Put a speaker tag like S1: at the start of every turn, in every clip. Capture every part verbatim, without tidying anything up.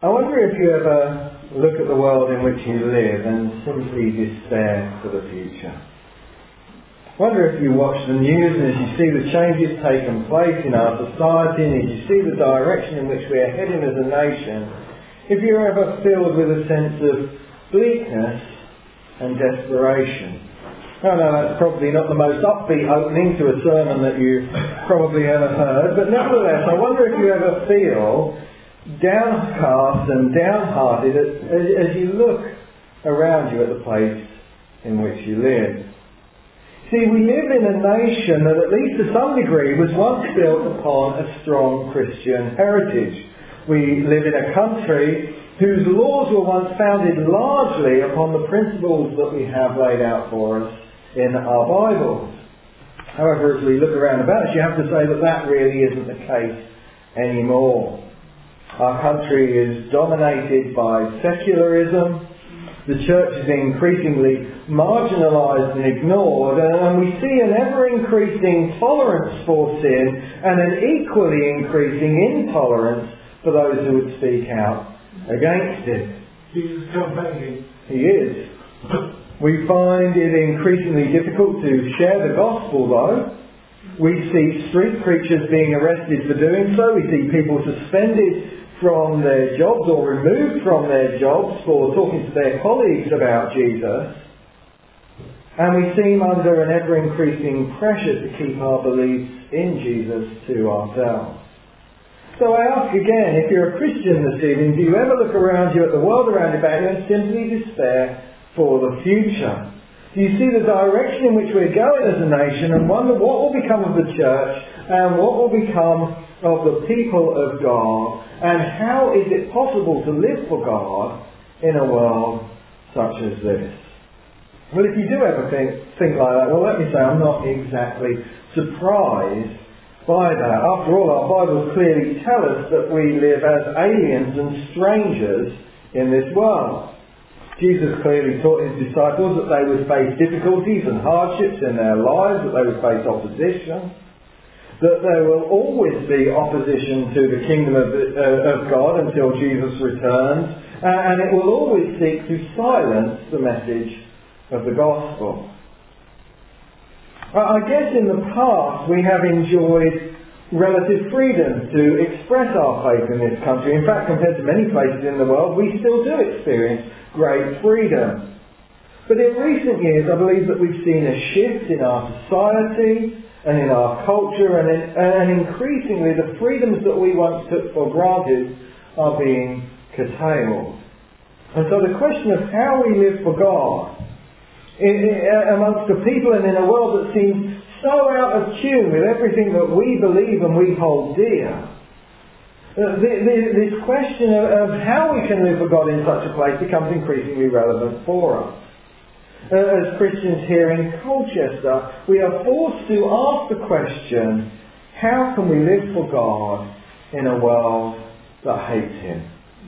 S1: I wonder if you ever look at the world in which you live and simply despair for the future. I wonder if you watch the news and as you see the changes taking place in our society and as you see the direction in which we are heading as a nation, if you're ever filled with a sense of bleakness and desperation. I know that's probably not the most upbeat opening to a sermon that you've probably ever heard, but nevertheless, I wonder if you ever feel downcast and downhearted as, as, as you look around you at the place in which you live. See, we live in a nation that, at least to some degree, was once built upon a strong Christian heritage. We live in a country whose laws were once founded largely upon the principles that we have laid out for us in our Bibles. However, as we look around about us, you have to say that that really isn't the case anymore. Our country is dominated by secularism. The church is increasingly marginalised and ignored, and we see an ever-increasing tolerance for sin and an equally increasing intolerance for those who would speak out against it.
S2: Jesus come back again.
S1: He is. We find it increasingly difficult to share the gospel, though. We see street preachers being arrested for doing so. We see people suspended from their jobs or removed from their jobs for talking to their colleagues about Jesus. And we seem under an ever-increasing pressure to keep our beliefs in Jesus to ourselves. So I ask again, if you're a Christian this evening, do you ever look around you at the world around about you and simply despair for the future? Do you see the direction in which we're going as a nation and wonder what will become of the church and what will become of the people of God, and how is it possible to live for God in a world such as this? Well, if you do ever think, think like that, well, let me say I'm not exactly surprised by that. After all, our Bibles clearly tell us that we live as aliens and strangers in this world. Jesus clearly taught his disciples that they would face difficulties and hardships in their lives, that they would face opposition, that there will always be opposition to the kingdom of, uh, of God until Jesus returns, uh, and it will always seek to silence the message of the gospel. I guess in the past we have enjoyed relative freedom to express our faith in this country. In fact, compared to many places in the world, we still do experience great freedom. But in recent years, I believe that we've seen a shift in our society and in our culture, and, in, and increasingly the freedoms that we once took for granted are being curtailed. And so the question of how we live for God in, in, amongst the people and in a world that seems so out of tune with everything that we believe and we hold dear, uh, the, the, this question of, of how we can live for God in such a place becomes increasingly relevant for us. Uh, as Christians here in Colchester, we are forced to ask the question, how can we live for God in a world that hates Him?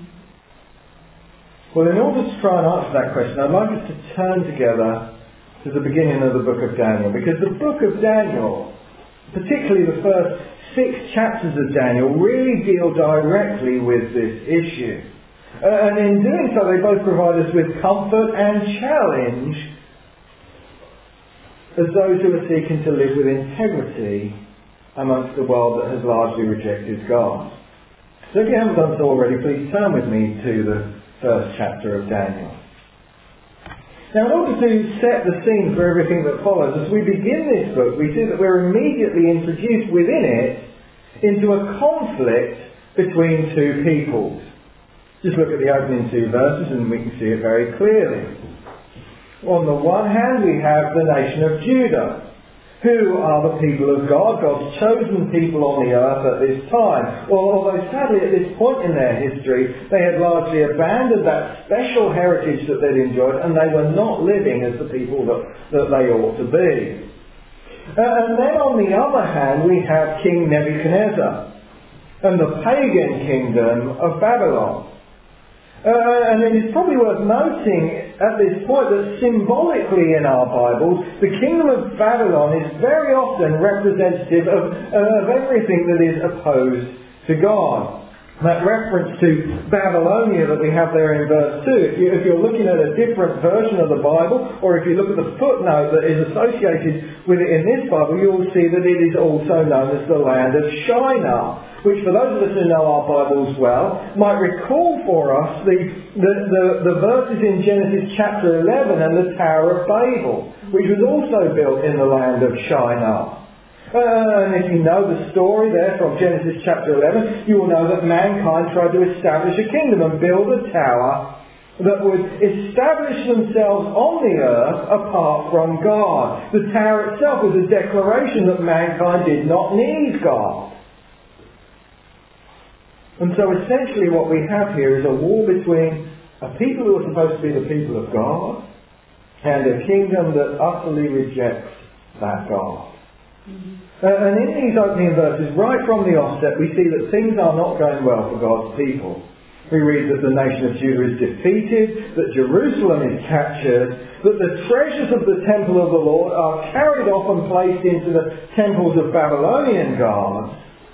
S1: Well, in order to try and answer that question, I'd like us to turn together to the beginning of the book of Daniel, because the book of Daniel, particularly the first six chapters of Daniel, really deal directly with this issue. Uh, and in doing so, they both provide us with comfort and challenge as those who are seeking to live with integrity amongst the world that has largely rejected God. So if you haven't done so already, please turn with me to the first chapter of Daniel. Now, in order to set the scene for everything that follows, as we begin this book, we see that we're immediately introduced within it into a conflict between two peoples. Just look at the opening two verses and we can see it very clearly. On the one hand, we have the nation of Judah, who are the people of God, God's chosen people on the earth at this time. Well, although sadly at this point in their history, they had largely abandoned that special heritage that they'd enjoyed, and they were not living as the people that, that they ought to be. Uh, and then on the other hand, we have King Nebuchadnezzar and the pagan kingdom of Babylon. Uh, and it is probably worth noting at this point that symbolically in our Bibles, the kingdom of Babylon is very often representative of, uh, of everything that is opposed to God. That reference to Babylonia that we have there in verse two, if, you, if you're looking at a different version of the Bible, or if you look at the footnote that is associated with it in this Bible, you'll see that it is also known as the land of Shinar, which for those of us who know our Bibles well, might recall for us the, the, the, the verses in Genesis chapter eleven and the Tower of Babel, which was also built in the land of Shinar. Uh, and if you know the story there from Genesis chapter eleven, you will know that mankind tried to establish a kingdom and build a tower that would establish themselves on the earth apart from God. The tower itself was a declaration that mankind did not need God. And so essentially what we have here is a war between a people who are supposed to be the people of God and a kingdom that utterly rejects that God. Mm-hmm. Uh, and in these opening verses, right from the offset, we see that things are not going well for God's people. We read that the nation of Judah is defeated, that Jerusalem is captured, that the treasures of the temple of the Lord are carried off and placed into the temples of Babylonian gods.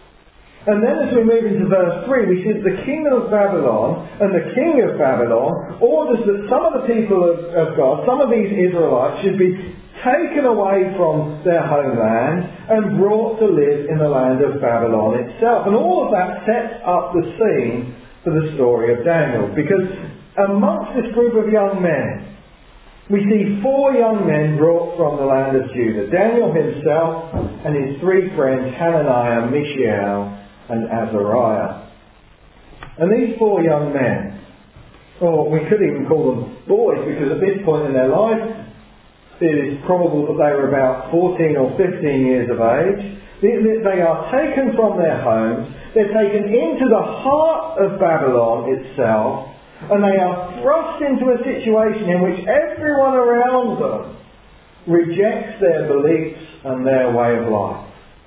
S1: And then as we move into verse three, we see that the kingdom of Babylon and the king of Babylon orders that some of the people of, of God, some of these Israelites, should be taken away from their homeland and brought to live in the land of Babylon itself. And all of that sets up the scene for the story of Daniel. Because amongst this group of young men, we see four young men brought from the land of Judah. Daniel himself and his three friends, Hananiah, Mishael, and Azariah. And these four young men, or we could even call them boys, because at this point in their life, it is probable that they were about fourteen or fifteen years of age. They are taken from their homes, they're taken into the heart of Babylon itself, and they are thrust into a situation in which everyone around them rejects their beliefs and their way of life.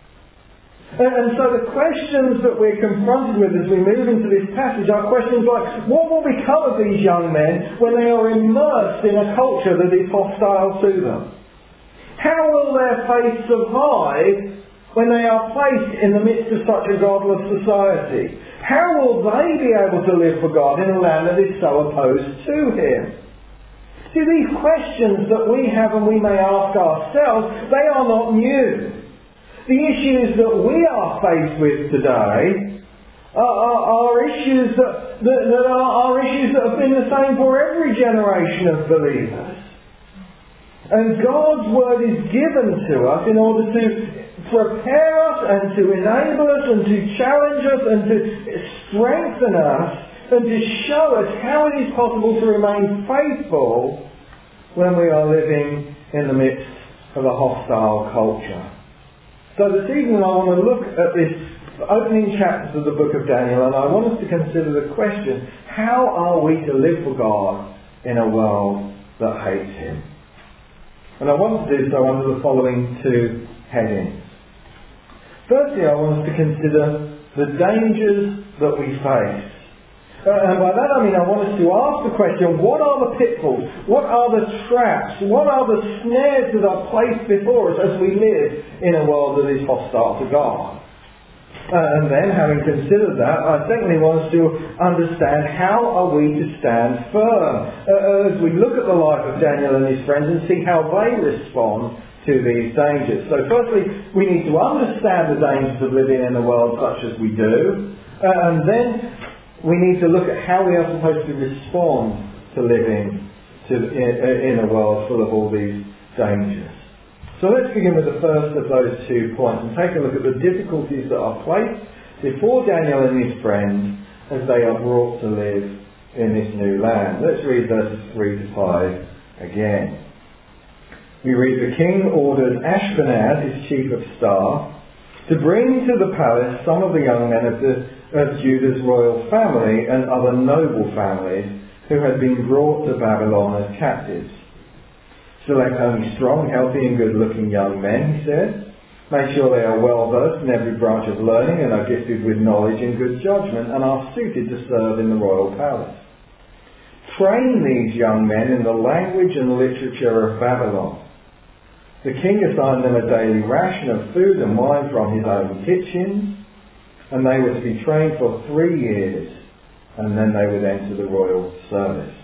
S1: And, and so the questions that we're confronted with as we move into this passage are questions like, what will become of these young men when they are immersed in a culture that is hostile to them? How will their faith survive when they are placed in the midst of such a godless society? How will they be able to live for God in a land that is so opposed to Him? See, these questions that we have and we may ask ourselves, they are not new. The issues that we are faced with today are, are, are issues that, that, that are, are issues that have been the same for every generation of believers. And God's Word is given to us in order to prepare us and to enable us and to challenge us and to strengthen us and to show us how it is possible to remain faithful when we are living in the midst of a hostile culture. So this evening I want to look at this opening chapters of the book of Daniel, and I want us to consider the question, how are we to live for God in a world that hates Him? And I want to do so under the following two headings. Firstly, I want us to consider the dangers that we face. Uh, and by that I mean I want us to ask the question, what are the pitfalls? What are the traps? What are the snares that are placed before us as we live in a world that is hostile to God? Uh, and then, having considered that, I secondly want us to understand how are we to stand firm uh, as we look at the life of Daniel and his friends and see how they respond to these dangers. So firstly, we need to understand the dangers of living in a world such as we do, uh, and then we need to look at how we are supposed to respond to living to, in, in a world full of all these dangers. So let's begin with the first of those two points and take a look at the difficulties that are placed before Daniel and his friends as they are brought to live in this new land. Let's read verses three to five again. We read, the king ordered Ashpenaz, his chief of staff, to bring to the palace some of the young men of, the, of Judah's royal family and other noble families who had been brought to Babylon as captives. Select only strong, healthy and good-looking young men, he said. Make sure they are well versed in every branch of learning and are gifted with knowledge and good judgment and are suited to serve in the royal palace. Train these young men in the language and literature of Babylon. The king assigned them a daily ration of food and wine from his own kitchens. and they were to be trained for three years, and then they would enter the royal service.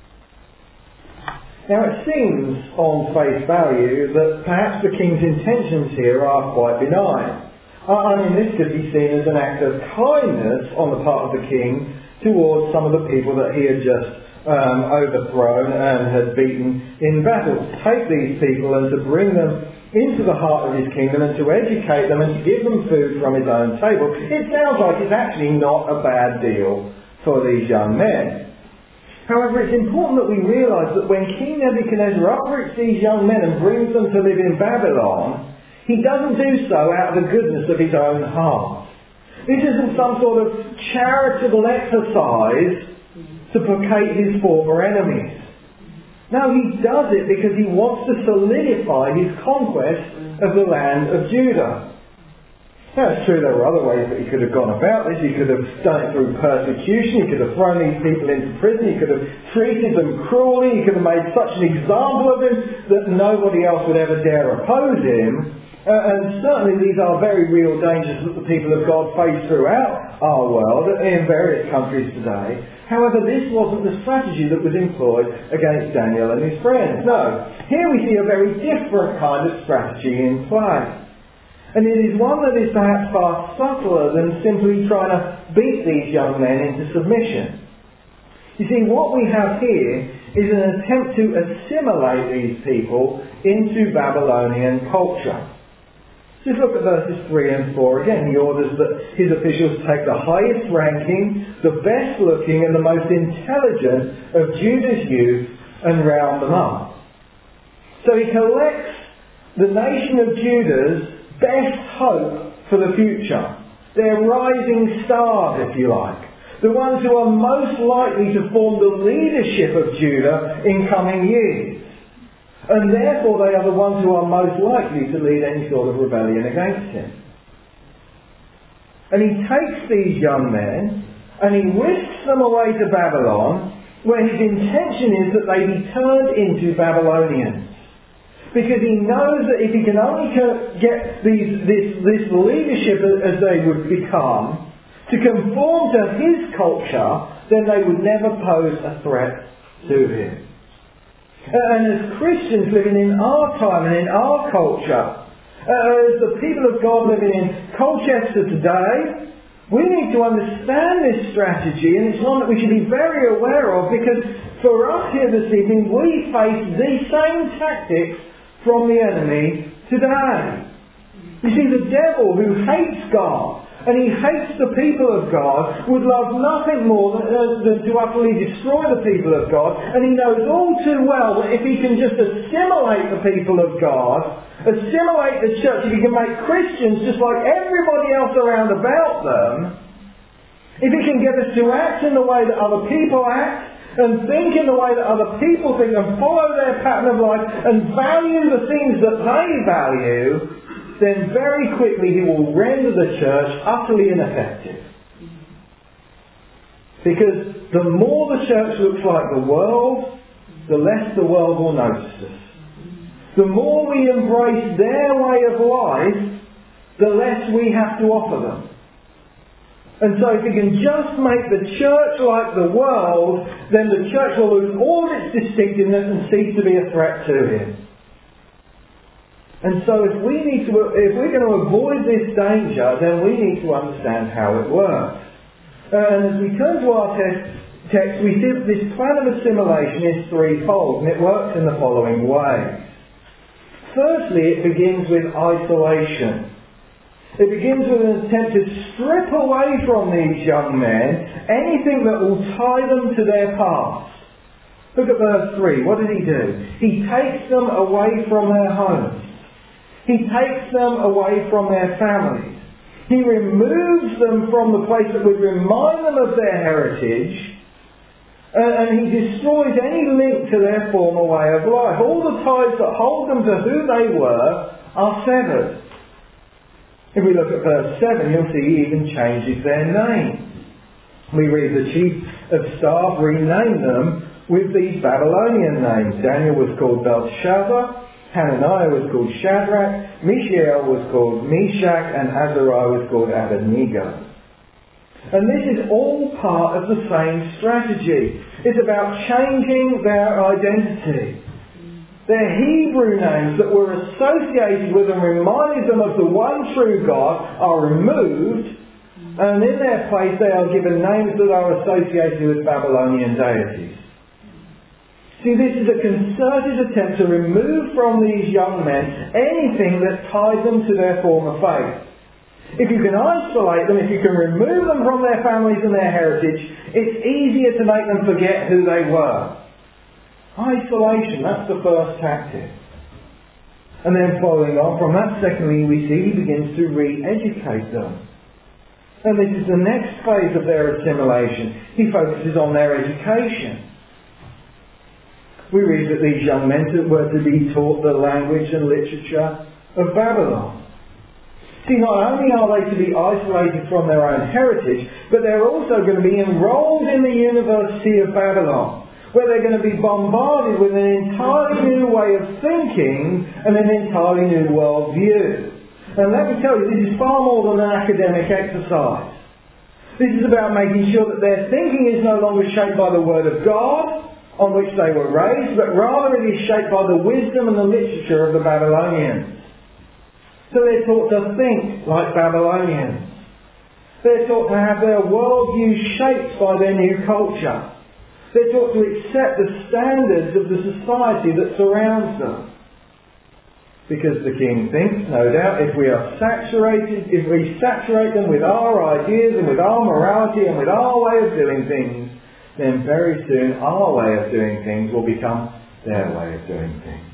S1: Now it seems on face value that perhaps the king's intentions here are quite benign. I mean, this could be seen as an act of kindness on the part of the king towards some of the people that he had just um, overthrown and had beaten in battle. To take these people and to bring them into the heart of his kingdom and to educate them and to give them food from his own table. It sounds like it's actually not a bad deal for these young men. However, it's important that we realise that when King Nebuchadnezzar uproots these young men and brings them to live in Babylon, he doesn't do so out of the goodness of his own heart. This isn't some sort of charitable exercise to placate his former enemies. No, he does it because he wants to solidify his conquest of the land of Judah. Now, it's true there were other ways that he could have gone about this. He could have done it through persecution. He could have thrown these people into prison. He could have treated them cruelly. He could have made such an example of him that nobody else would ever dare oppose him. Uh, and certainly these are very real dangers that the people of God face throughout our world in various countries today. However, this wasn't the strategy that was employed against Daniel and his friends. No, here we see a very different kind of strategy in play. And it is one that is perhaps far subtler than simply trying to beat these young men into submission. You see, what we have here is an attempt to assimilate these people into Babylonian culture. Just look at verses three and four again. He orders that his officials take the highest ranking, the best looking and the most intelligent of Judah's youth and round them up. So he collects the nation of Judah's best hope for the future. Their rising stars, if you like. The ones who are most likely to form the leadership of Judah in coming years. And therefore they are the ones who are most likely to lead any sort of rebellion against him. And he takes these young men and he whisks them away to Babylon, where his intention is that they be turned into Babylonians. Because he knows that if he can only get these, this, this leadership as they would become to conform to his culture, then they would never pose a threat to him. And as Christians living in our time and in our culture, as the people of God living in Colchester today, we need to understand this strategy, and it's one that we should be very aware of, because for us here this evening we face these same tactics from the enemy today. You see, the devil, who hates God and he hates the people of God, would love nothing more than, uh, than to utterly destroy the people of God, and he knows all too well that if he can just assimilate the people of God, assimilate the church, if he can make Christians just like everybody else around about them, if he can get us to act in the way that other people act, and think in the way that other people think, and follow their pattern of life, and value the things that they value, then very quickly he will render the church utterly ineffective. Because the more the church looks like the world, the less the world will notice us. The more we embrace their way of life, the less we have to offer them. And so if we can just make the church like the world, then the church will lose all its distinctiveness and cease to be a threat to him. And so if we need to, if we're going to avoid this danger, then we need to understand how it works. And as we turn to our text, text we see that this plan of assimilation is threefold, and it works in the following way. Firstly, it begins with isolation. It begins with an attempt to strip away from these young men anything that will tie them to their past. Look at verse three. What does he do? He takes them away from their homes. He takes them away from their families. He removes them from the place that would remind them of their heritage, and he destroys any link to their former way of life. All the ties that hold them to who they were are severed. If we look at verse seven, you'll see he even changes their name. We read the chief of staff renamed them with these Babylonian names. Daniel was called Belshazzar, Hananiah was called Shadrach, Mishael was called Meshach, and Azariah was called Abednego. And this is all part of the same strategy. It's about changing their identity. Their Hebrew names that were associated with and reminded them of the one true God are removed, and in their place they are given names that are associated with Babylonian deities. See, this is a concerted attempt to remove from these young men anything that ties them to their former faith. If you can isolate them, if you can remove them from their families and their heritage, it's easier to make them forget who they were. Isolation, that's the first tactic. And then following on from that, secondly, we see he begins to re-educate them. And this is the next phase of their assimilation. He focuses on their education. We read that these young men were to be taught the language and literature of Babylon. See, not only are they to be isolated from their own heritage, but they're also going to be enrolled in the University of Babylon, where they're going to be bombarded with an entirely new way of thinking and an entirely new worldview. And let me tell you, this is far more than an academic exercise. This is about making sure that their thinking is no longer shaped by the Word of God, on which they were raised, but rather it is shaped by the wisdom and the literature of the Babylonians. So they're taught to think like Babylonians. They're taught to have their worldview shaped by their new culture. They're taught to accept the standards of the society that surrounds them. Because the king thinks, no doubt, if we are saturated, if we saturate them with our ideas and with our morality and with our way of doing things, then very soon our way of doing things will become their way of doing things.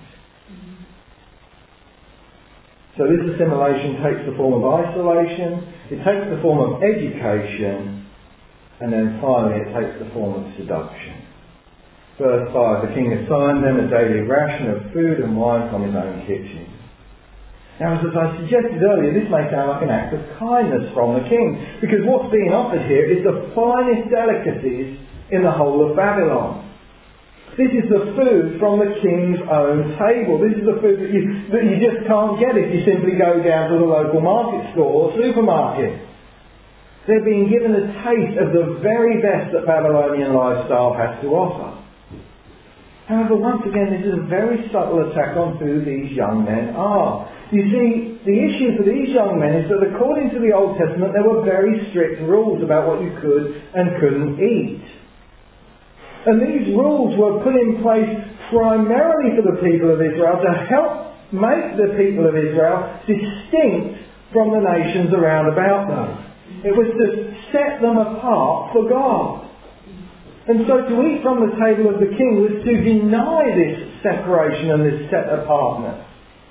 S1: So this assimilation takes the form of isolation, it takes the form of education, and then finally it takes the form of seduction. Verse five, the king assigned them a daily ration of food and wine from his own kitchen. Now, as I suggested earlier, this may sound like an act of kindness from the king, because what's being offered here is the finest delicacies in the whole of Babylon. This is the food from the king's own table. This is the food that you, that you just can't get if you simply go down to the local market store or supermarket. They're being given a taste of the very best that Babylonian lifestyle has to offer. However, once again, this is a very subtle attack on who these young men are. You see, the issue for these young men is that according to the Old Testament, there were very strict rules about what you could and couldn't eat. And these rules were put in place primarily for the people of Israel to help make the people of Israel distinct from the nations around about them. It was to set them apart for God. And so to eat from the table of the king was to deny this separation and this set apartness.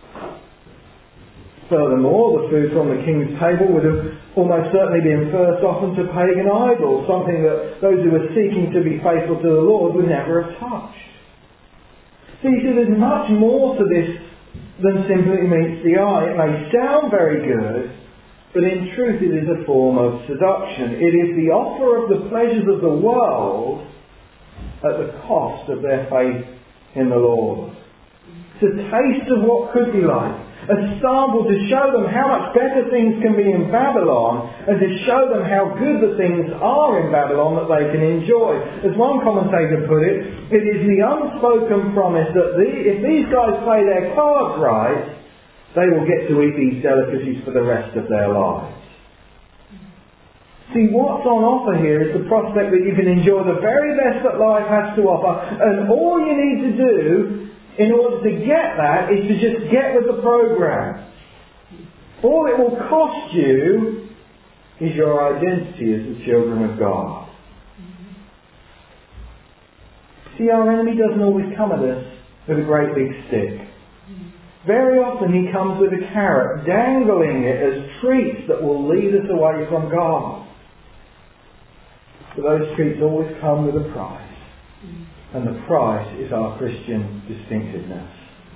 S1: Furthermore, the food from the king's table would have almost certainly been first offered to pagan idols, something that those who were seeking to be faithful to the Lord would never have touched. So you see, there's much more to this than simply meets the eye. It may sound very good, but in truth it is a form of seduction. It is the offer of the pleasures of the world at the cost of their faith in the Lord. It's a taste of what could be like. A sample to show them how much better things can be in Babylon, and to show them how good the things are in Babylon that they can enjoy. As one commentator put it, it is the unspoken promise that the, if these guys play their cards right, they will get to eat these delicacies for the rest of their lives. See, what's on offer here is the prospect that you can enjoy the very best that life has to offer, and all you need to do in order to get that is to just get with the program. All it will cost you is your identity as the children of God. See, our enemy doesn't always come at us with a great big stick. Very often he comes with a carrot, dangling it as treats that will lead us away from God. But those treats always come with a price. And the price is our Christian distinctiveness.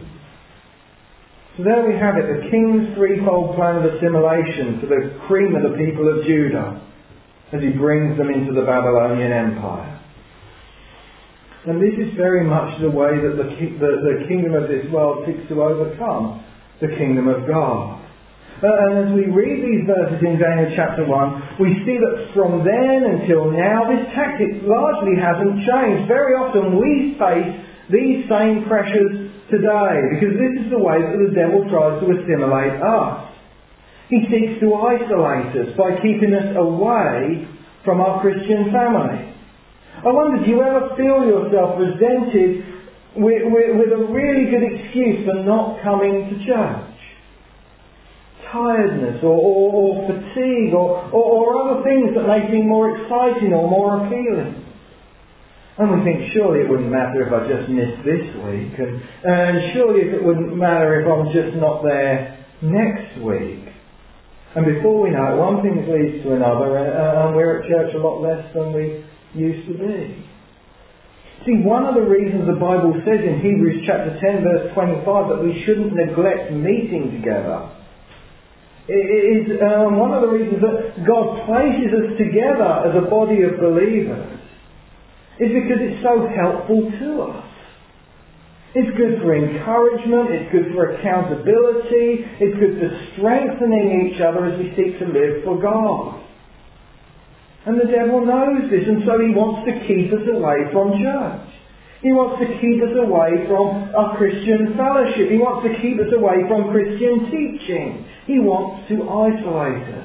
S1: So there we have it, the king's threefold plan of assimilation for the cream of the people of Judah as he brings them into the Babylonian Empire. And this is very much the way that the, the, the kingdom of this world seeks to overcome the kingdom of God. Uh, and as we read these verses in Daniel chapter one, we see that from then until now, this tactic largely hasn't changed. Very often we face these same pressures today, because this is the way that the devil tries to assimilate us. He seeks to isolate us by keeping us away from our Christian family. I wonder, do you ever feel yourself resented with, with, with a really good excuse for not coming to church? Tiredness or, or, or fatigue or, or, or other things that may seem more exciting or more appealing. And we think, surely it wouldn't matter if I just missed this week, and, and surely it wouldn't matter if I'm just not there next week. And before we know it, one thing leads to another, and, and we're at church a lot less than we used to be. See, one of the reasons the Bible says in Hebrews chapter ten verse twenty-five that we shouldn't neglect meeting together is um, one of the reasons that God places us together as a body of believers is because it's so helpful to us. It's good for encouragement, it's good for accountability, it's good for strengthening each other as we seek to live for God. And the devil knows this, and so he wants to keep us away from church. He wants to keep us away from our Christian fellowship. He wants to keep us away from Christian teaching. He wants to isolate us.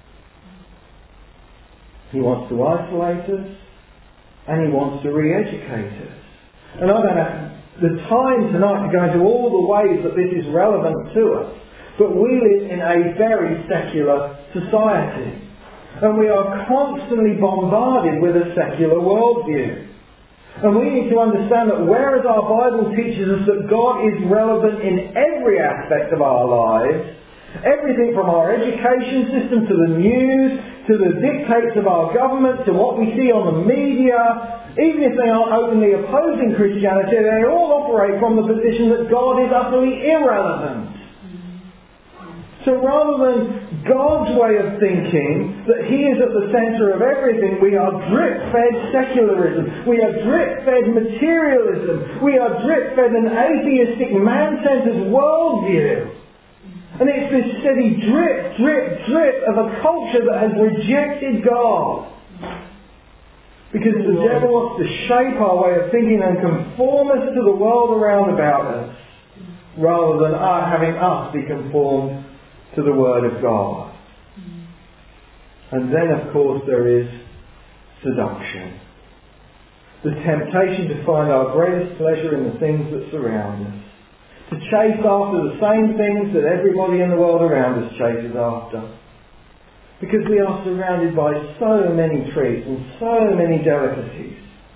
S1: He wants to isolate us, and he wants to re-educate us. And I don't have the time tonight to go into all the ways that this is relevant to us, but we live in a very secular society, and we are constantly bombarded with a secular worldview. And we need to understand that whereas our Bible teaches us that God is relevant in every aspect of our lives, everything from our education system to the news, to the dictates of our government, to what we see on the media, even if they aren't openly opposing Christianity, they all operate from the position that God is utterly irrelevant. So rather than God's way of thinking, that He is at the centre of everything, we are drip-fed secularism. We are drip-fed materialism. We are drip-fed an atheistic, man-centred worldview. And it's this steady drip, drip, drip of a culture that has rejected God. Because the devil wants to shape our way of thinking and conform us to the world around about us, rather than our having us be conformed to the Word of God. And then, of course, there is seduction. The temptation to find our greatest pleasure in the things that surround us. To chase after the same things that everybody in the world around us chases after. Because we are surrounded by so many treats and so many delicacies.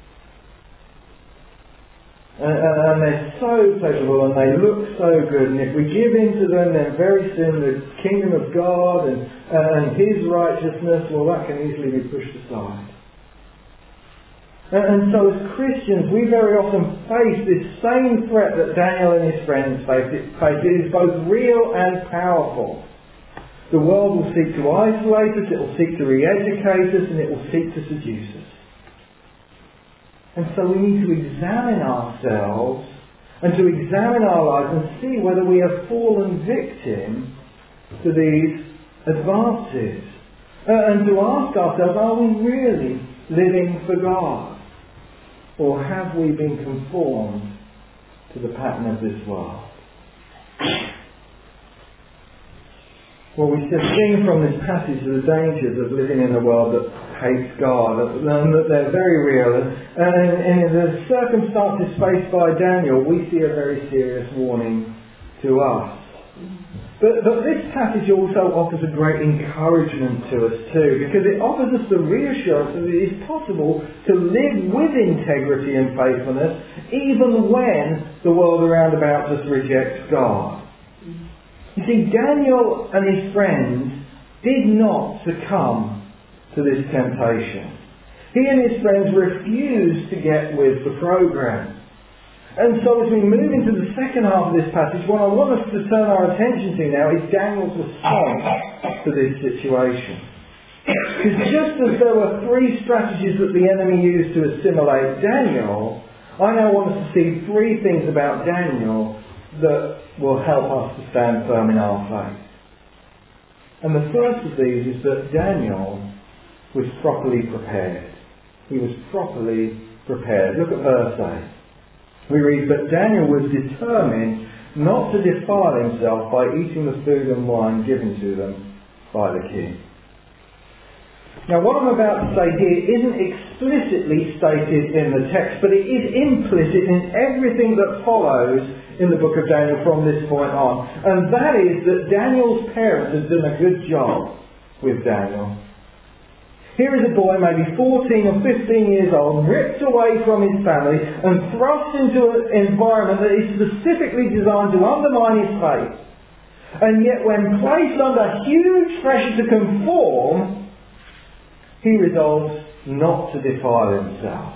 S1: And, and they're so pleasurable and they look so good, and if we give in to them, then very soon the kingdom of God and, uh, and His righteousness, well, that can easily be pushed aside. And, and so as Christians, we very often face this same threat that Daniel and his friends faced. It, faced. It is both real and powerful. The world will seek to isolate us, it will seek to re-educate us, and it will seek to seduce us. And so we need to examine ourselves and to examine our lives and see whether we have fallen victim to these advances. Uh, and to ask ourselves, are we really living for God? Or have we been conformed to the pattern of this world? Well, we have seen from this passage the dangers of living in a world that hates God, and that they're very real. And in the circumstances faced by Daniel, we see a very serious warning to us. But, but this passage also offers a great encouragement to us too, because it offers us the reassurance that it is possible to live with integrity and faithfulness even when the world around about us rejects God. You see, Daniel and his friends did not succumb to this temptation. He and his friends refused to get with the program. And so as we move into the second half of this passage, what I want us to turn our attention to now is Daniel's response to this situation. Because just as there were three strategies that the enemy used to assimilate Daniel, I now want us to see three things about Daniel that will help us to stand firm in our faith. And the first of these is that Daniel was properly prepared. He was properly prepared. Look at verse eight. We read, "But Daniel was determined not to defile himself by eating the food and wine given to them by the king." Now what I'm about to say here isn't explicitly stated in the text, but it is implicit in everything that follows in the book of Daniel from this point on. And that is that Daniel's parents had done a good job with Daniel. Here is a boy, maybe fourteen or fifteen years old, ripped away from his family and thrust into an environment that is specifically designed to undermine his faith. And yet when placed under huge pressure to conform, he resolves not to defile himself.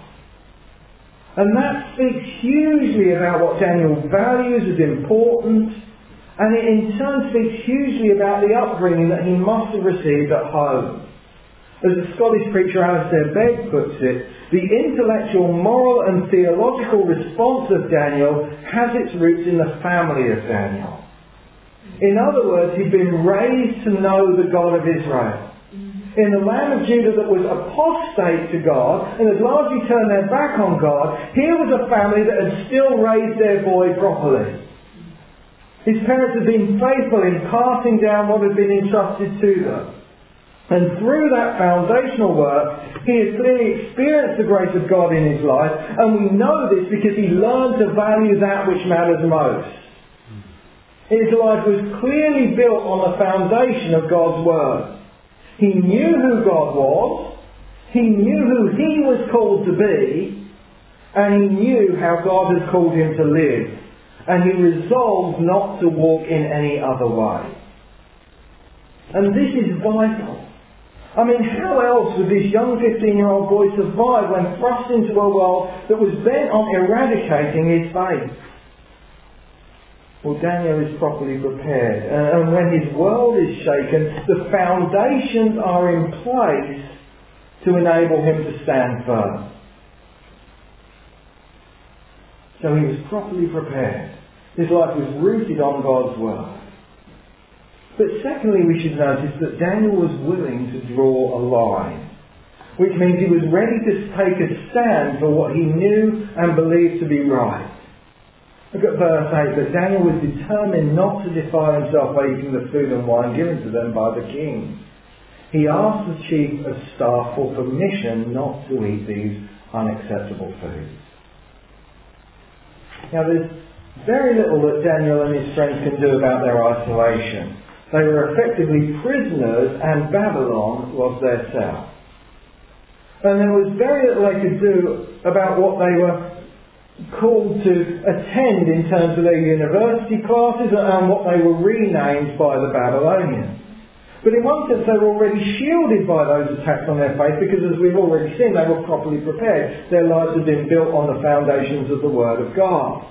S1: And that speaks hugely about what Daniel values as important, and it in turn speaks hugely about the upbringing that he must have received at home. As the Scottish preacher Alistair Begg puts it, the intellectual, moral and theological response of Daniel has its roots in the family of Daniel. In other words, he'd been raised to know the God of Israel. In the land of Judah that was apostate to God and had largely turned their back on God, here was a family that had still raised their boy properly. His parents had been faithful in passing down what had been entrusted to them. And through that foundational work, he has clearly experienced the grace of God in his life, and we know this because he learned to value that which matters most. His life was clearly built on the foundation of God's Word. He knew who God was, he knew who he was called to be, and he knew how God had called him to live. And he resolved not to walk in any other way. And this is vital. I mean, how else would this young fifteen-year-old boy survive when thrust into a world that was bent on eradicating his faith? Well, Daniel is properly prepared. And when his world is shaken, the foundations are in place to enable him to stand firm. So he was properly prepared. His life was rooted on God's Word. But secondly, we should notice that Daniel was willing to draw a line, which means he was ready to take a stand for what he knew and believed to be right. Look at verse eight, that Daniel was determined not to defile himself by eating the food and wine given to them by the king. He asked the chief of staff for permission not to eat these unacceptable foods. Now there's very little that Daniel and his friends can do about their isolation. They were effectively prisoners and Babylon was their cell. And there was very little they could do about what they were called to attend in terms of their university classes and what they were renamed by the Babylonians. But in one sense they were already shielded by those attacks on their faith because, as we've already seen, they were properly prepared. Their lives had been built on the foundations of the Word of God.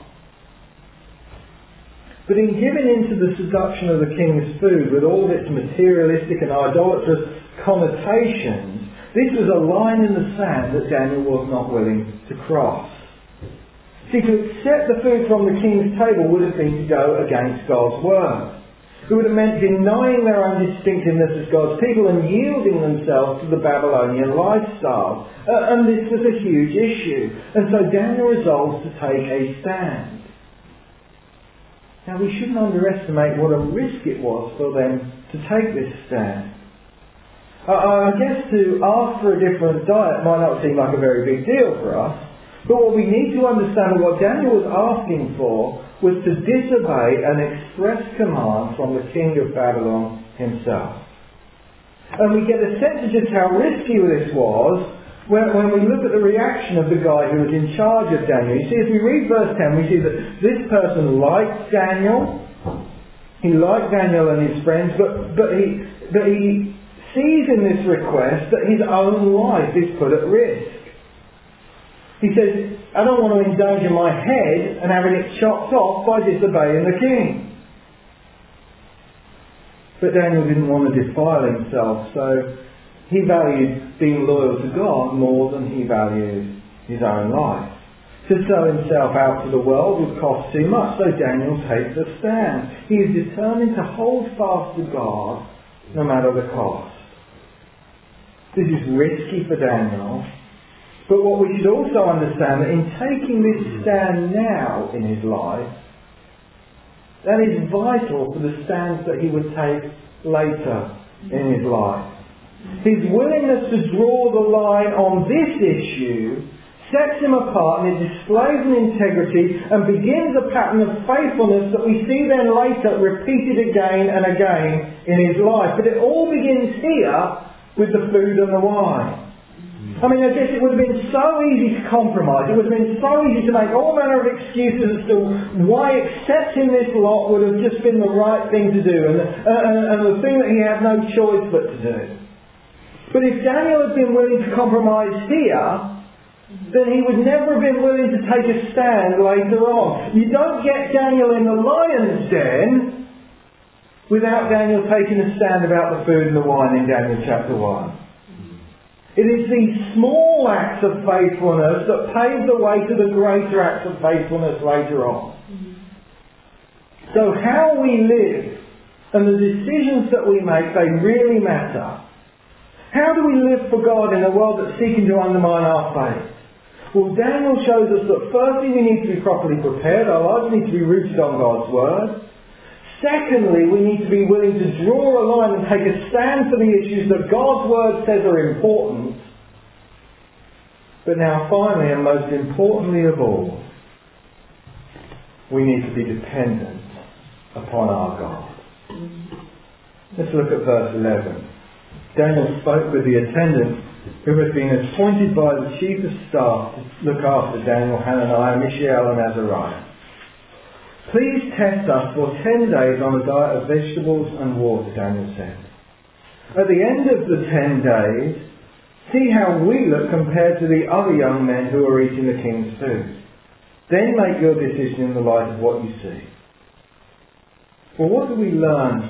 S1: But in giving in to the seduction of the king's food with all its materialistic and idolatrous connotations, this was a line in the sand that Daniel was not willing to cross. See, to accept the food from the king's table would have been to go against God's Word. It would have meant denying their own distinctiveness as God's people and yielding themselves to the Babylonian lifestyle. Uh, and this was a huge issue. And so Daniel resolves to take a stand. Now we shouldn't underestimate what a risk it was for them to take this stand. Uh, I guess to ask for a different diet might not seem like a very big deal for us. But what we need to understand is what Daniel was asking for was to disobey an express command from the king of Babylon himself. And we get a sense of just how risky this was when, when we look at the reaction of the guy who was in charge of Daniel. You see, as we read verse ten, we see that this person liked Daniel. He liked Daniel and his friends, but, but, he, but he sees in this request that his own life is put at risk. He says, I don't want to endanger my head and having it chopped off by disobeying the king. But Daniel didn't want to defile himself, so he valued being loyal to God more than he valued his own life. To sell himself out to the world would cost too much, so Daniel takes a stand. He is determined to hold fast to God no matter the cost. This is risky for Daniel, but what we should also understand that in taking this stand now in his life, that is vital for the stands that he would take later in his life. His willingness to draw the line on this issue sets him apart, and it displays an integrity and begins a pattern of faithfulness that we see then later repeated again and again in his life. But it all begins here with the food and the wine. I mean, I guess it would have been so easy to compromise. It would have been so easy to make all manner of excuses as to why accepting this lot would have just been the right thing to do, and, and, and the thing that he had no choice but to do. But if Daniel had been willing to compromise here, then he would never have been willing to take a stand later on. You don't get Daniel in the lion's den without Daniel taking a stand about the food and the wine in Daniel chapter one. It is these small acts of faithfulness that pave the way to the greater acts of faithfulness later on. So how we live and the decisions that we make, they really matter. How do we live for God in a world that's seeking to undermine our faith? Well, Daniel shows us that firstly we need to be properly prepared. Our lives need to be rooted on God's Word. Secondly, we need to be willing to draw a line and take a stand for the issues that God's Word says are important. But now finally, and most importantly of all, we need to be dependent upon our God. Let's look at verse eleven. Daniel spoke with the attendant who had been appointed by the chief of staff to look after Daniel, Hananiah, Mishael and Azariah. Please test us for ten days on a diet of vegetables and water, Daniel said. At the end of the ten days, see how we look compared to the other young men who are eating the king's food. Then make your decision in the light of what you see. Well, what do we learn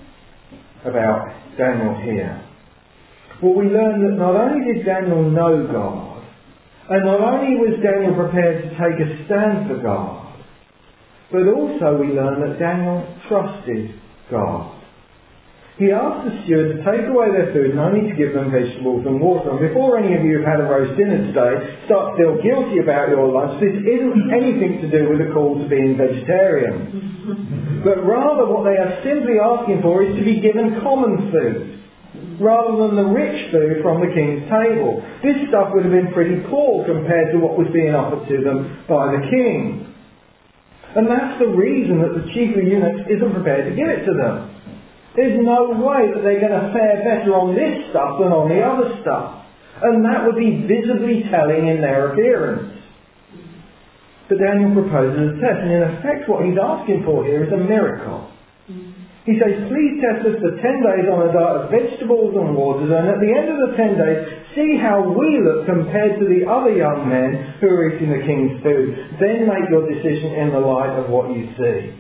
S1: about Daniel here? Well, we learn that not only did Daniel know God, and not only was Daniel prepared to take a stand for God, but also we learn that Daniel trusted God. He asked the steward to take away their food and only to give them vegetables and water. And before any of you have had a roast dinner today, start to feel guilty about your lunch, this isn't anything to do with the call to being vegetarian. But rather what they are simply asking for is to be given common food, rather than the rich food from the king's table. This stuff would have been pretty poor compared to what was being offered to them by the king. And that's the reason that the chief of eunuchs isn't prepared to give it to them. There's no way that they're going to fare better on this stuff than on the other stuff. And that would be visibly telling in their appearance. But Daniel proposes a test, and in effect what he's asking for here is a miracle. He says, please test us for ten days on a diet of vegetables and waters, and at the end of the ten days, see how we look compared to the other young men who are eating the king's food. Then make your decision in the light of what you see.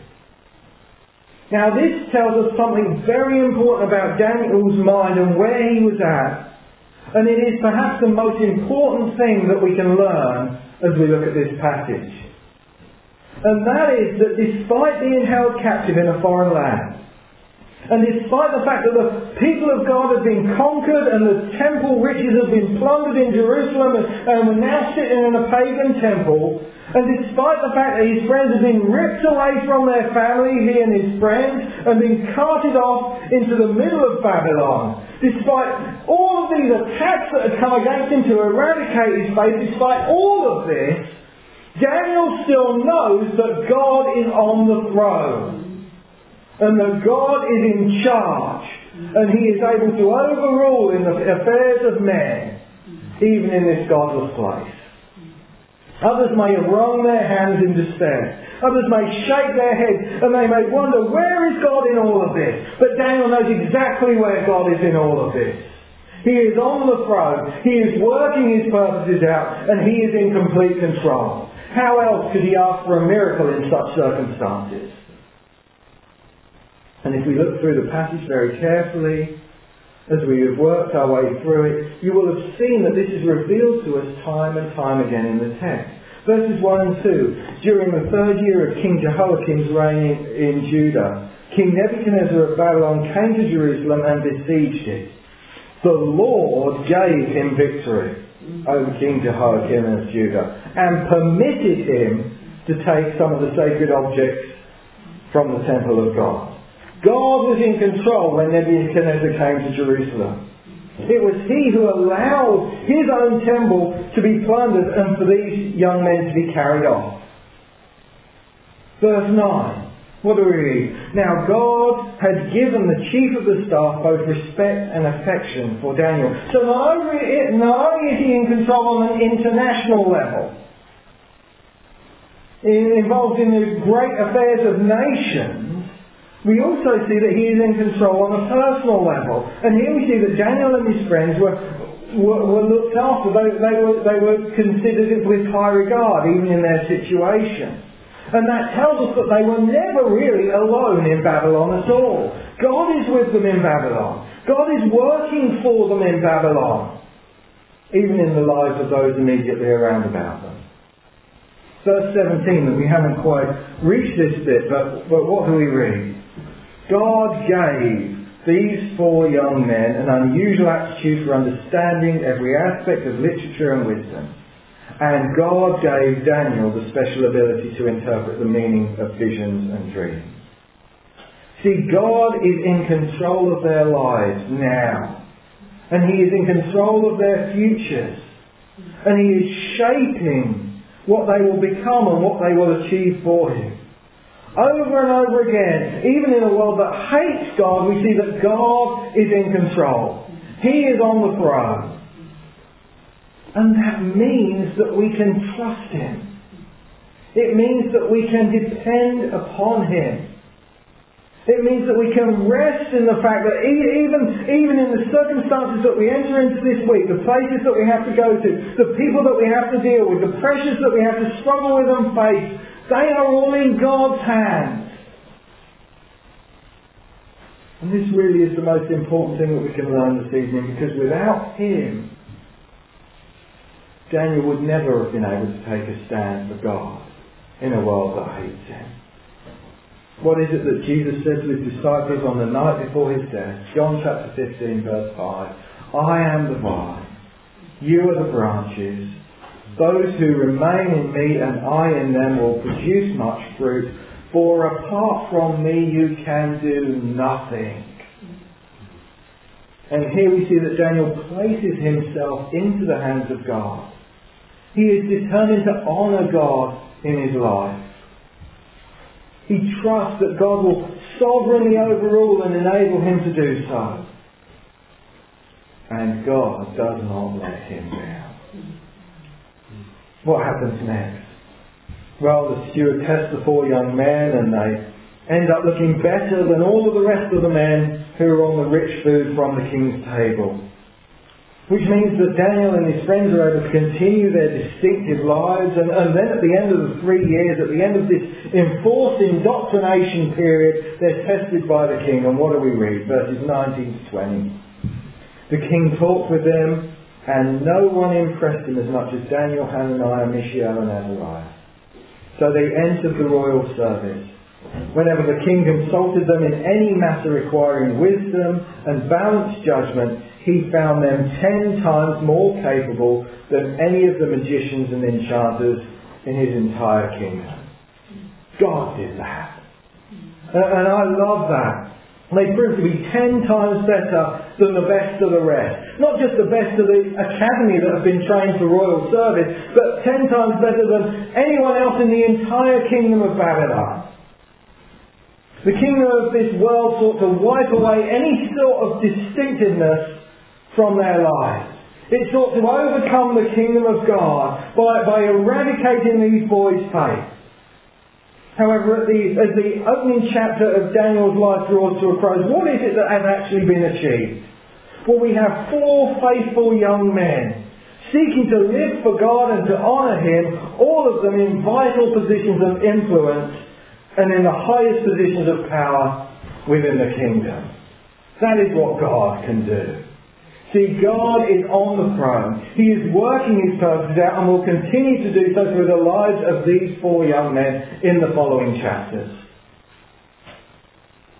S1: Now this tells us something very important about Daniel's mind and where he was at. And it is perhaps the most important thing that we can learn as we look at this passage. And that is that despite being held captive in a foreign land, and despite the fact that the people of God have been conquered and the temple riches have been plundered in Jerusalem and, and we're now sitting in a pagan temple, and despite the fact that his friends have been ripped away from their family, he and his friends, and been carted off into the middle of Babylon, despite all of these attacks that have come against him to eradicate his faith, despite all of this, Daniel still knows that God is on the throne. And that God is in charge, and He is able to overrule in the affairs of men, even in this godless place. Others may have wrung their hands in despair. Others may shake their heads, and they may wonder, where is God in all of this? But Daniel knows exactly where God is in all of this. He is on the throne. He is working His purposes out, and He is in complete control. How else could he ask for a miracle in such circumstances? And if we look through the passage very carefully, as we have worked our way through it, you will have seen that this is revealed to us time and time again in the text. Verses one and two. During the third year of King Jehoiakim's reign in Judah, King Nebuchadnezzar of Babylon came to Jerusalem and besieged it. The Lord gave him victory over King Jehoiakim of Judah and permitted him to take some of the sacred objects from the temple of God. God was in control when Nebuchadnezzar came to Jerusalem. It was he who allowed his own temple to be plundered and for these young men to be carried off. Verse nine. What do we read? Now God had given the chief of the staff both respect and affection for Daniel. So not only, not only is he in control on an international level, involved in the great affairs of nations, we also see that he is in control on a personal level. And here we see that Daniel and his friends were, were, were looked after. They, they, were, they were considered with high regard, even in their situation. And that tells us that they were never really alone in Babylon at all. God is with them in Babylon. God is working for them in Babylon, even in the lives of those immediately around about them. Verse seventeen, that we haven't quite reached this bit, but, but what do we read? God gave these four young men an unusual aptitude for understanding every aspect of literature and wisdom. And God gave Daniel the special ability to interpret the meaning of visions and dreams. See, God is in control of their lives now. And He is in control of their futures. And He is shaping what they will become and what they will achieve for Him. Over and over again, even in a world that hates God, we see that God is in control. He is on the throne. And that means that we can trust Him. It means that we can depend upon Him. It means that we can rest in the fact that even, even in the circumstances that we enter into this week, the places that we have to go to, the people that we have to deal with, the pressures that we have to struggle with and face, they are all in God's hands. And this really is the most important thing that we can learn this evening, because without Him, Daniel would never have been able to take a stand for God in a world that hates Him. What is it that Jesus said to His disciples on the night before His death? John chapter fifteen verse five. I am the vine, you are the branches. Those who remain in me and I in them will produce much fruit, for apart from me you can do nothing. And here we see that Daniel places himself into the hands of God. He is determined to honour God in his life. He trusts that God will sovereignly overrule and enable him to do so. And God does not let him down. What happens next? Well, the steward tests the four young men and they end up looking better than all of the rest of the men who are on the rich food from the king's table. Which means that Daniel and his friends are able to continue their distinctive lives, and, and then at the end of the three years, at the end of this enforced indoctrination period, they're tested by the king. And what do we read? Verses nineteen to twenty. The king talked with them, and no one impressed him as much as Daniel, Hananiah, Mishael and Azariah. So they entered the royal service. Whenever the king consulted them in any matter requiring wisdom and balanced judgment, he found them ten times more capable than any of the magicians and enchanters in his entire kingdom. God did that. And I love that. They proved to be ten times better than the best of the rest. Not just the best of the academy that have been trained for royal service, but ten times better than anyone else in the entire kingdom of Babylon. The kingdom of this world sought to wipe away any sort of distinctiveness from their lives. It sought to overcome the kingdom of God by, by eradicating these boys' faith. However, at the, as the opening chapter of Daniel's life draws to a close, what is it that has actually been achieved? Well, we have four faithful young men seeking to live for God and to honour Him, all of them in vital positions of influence and in the highest positions of power within the kingdom. That is what God can do. See, God is on the throne. He is working His purposes out and will continue to do so through the lives of these four young men in the following chapters.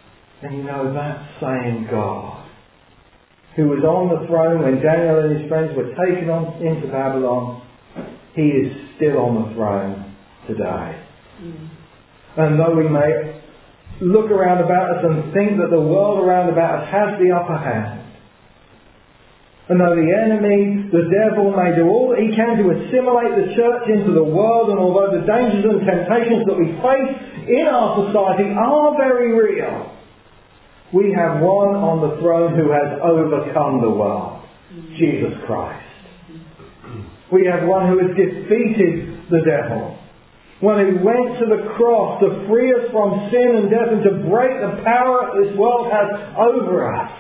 S1: And you know, that same God who was on the throne when Daniel and his friends were taken on into Babylon, he is still on the throne today. Mm. And though we may look around about us and think that the world around about us has the upper hand, and though the enemy, the devil, may do all that he can to assimilate the church into the world, and although the dangers and temptations that we face in our society are very real, we have one on the throne who has overcome the world, Jesus Christ. We have one who has defeated the devil, one who went to the cross to free us from sin and death and to break the power that this world has over us.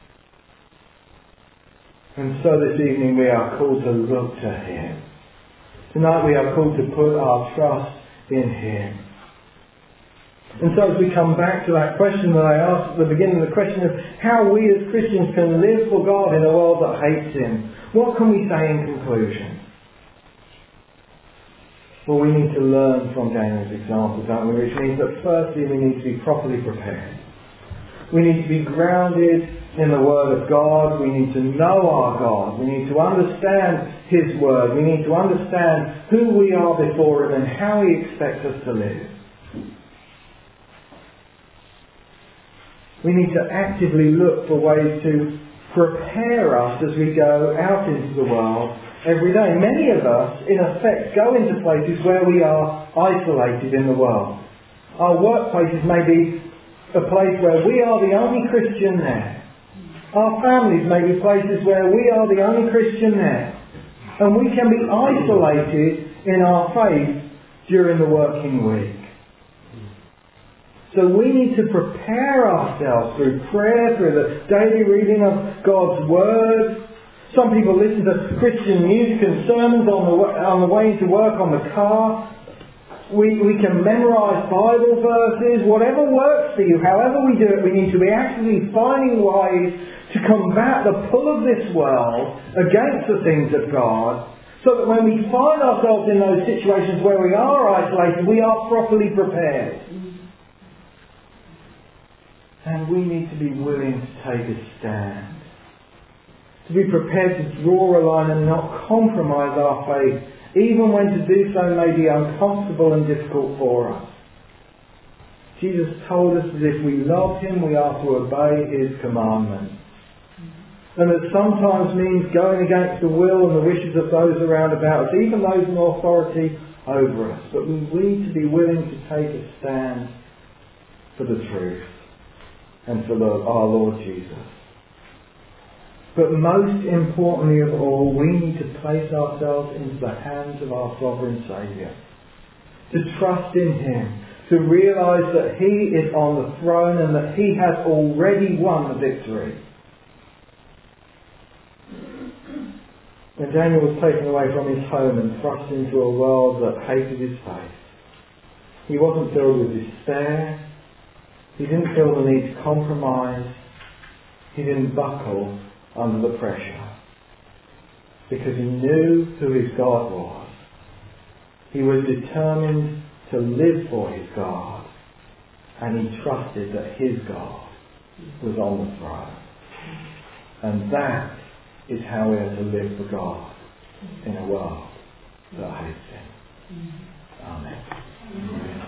S1: And so this evening we are called to look to Him. Tonight we are called to put our trust in Him. And so as we come back to that question that I asked at the beginning, the question of how we as Christians can live for God in a world that hates Him, what can we say in conclusion? Well, we need to learn from Daniel's example, don't we? Which means that firstly we need to be properly prepared. We need to be grounded in the Word of God. We need to know our God. We need to understand His Word. We need to understand who we are before Him and how He expects us to live. We need to actively look for ways to prepare us as we go out into the world every day. Many of us, in effect, go into places where we are isolated in the world. Our workplaces may be a place where we are the only Christian there. Our families may be places where we are the only Christian there. And we can be isolated in our faith during the working week. So we need to prepare ourselves through prayer, through the daily reading of God's Word. Some people listen to Christian music and sermons on the, on the way to work on the car. We, we can memorise Bible verses, whatever works for you, however we do it, we need to be actively finding ways to combat the pull of this world against the things of God, so that when we find ourselves in those situations where we are isolated, we are properly prepared. And we need to be willing to take a stand. To be prepared to draw a line and not compromise our faith, even when to do so may be uncomfortable and difficult for us. Jesus told us that if we love Him, we are to obey His commandments. And that sometimes means going against the will and the wishes of those around about us, even those in authority over us. But we need to be willing to take a stand for the truth and for the, our Lord Jesus. But most importantly of all, we need to place ourselves into the hands of our sovereign Saviour. To trust in Him. To realise that He is on the throne and that He has already won the victory. When Daniel was taken away from his home and thrust into a world that hated his faith, he wasn't filled with despair. He didn't feel the need to compromise. He didn't buckle under the pressure. Because he knew who his God was. He was determined to live for his God. And he trusted that his God was on the throne. And that is how we are to live for God in a world that hates Him. Amen.